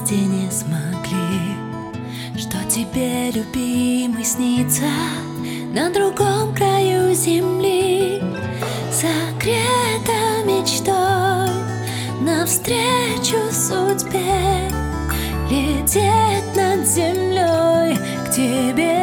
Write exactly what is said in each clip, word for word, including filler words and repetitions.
вместе не смогли. Что тебе, любимый, снится на другом краю земли, согрета мечтой навстречу судьбе, лететь над землей к тебе.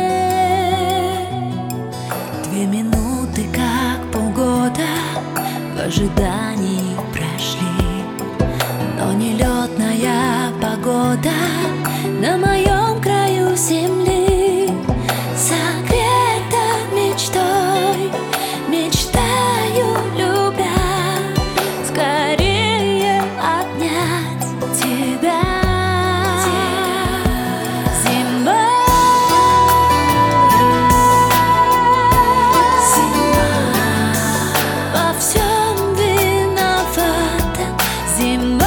Две минуты, как полгода, в ожидании прошли, но нелетная погода на моем краю земли, согрета мечтой, мечтаю, любя, скорее обнять тебя. Зима, зима, во всем виновата. Зима,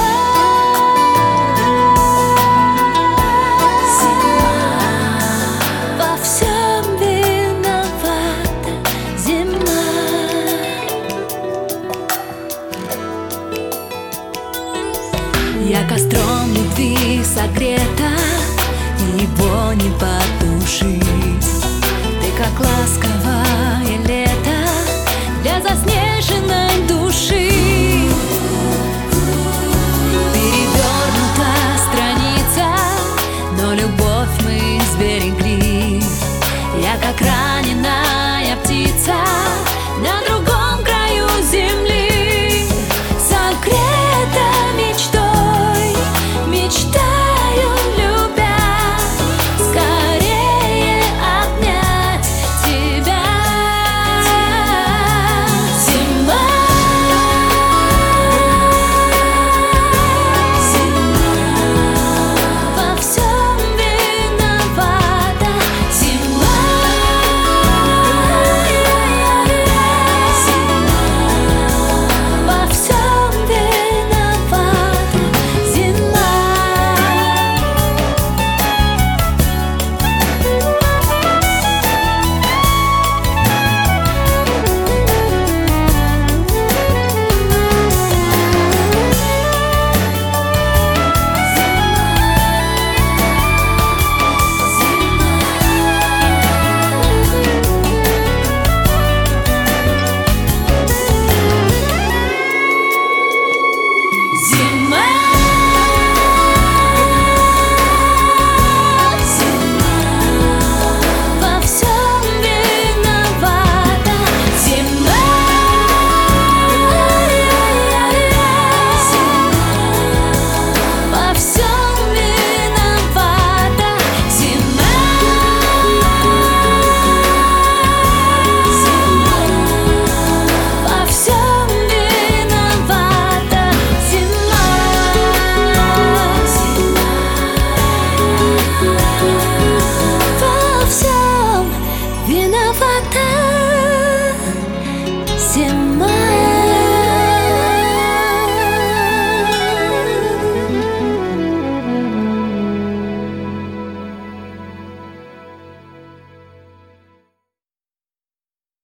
я костром любви согрета, и его не потушить. Ты как ласково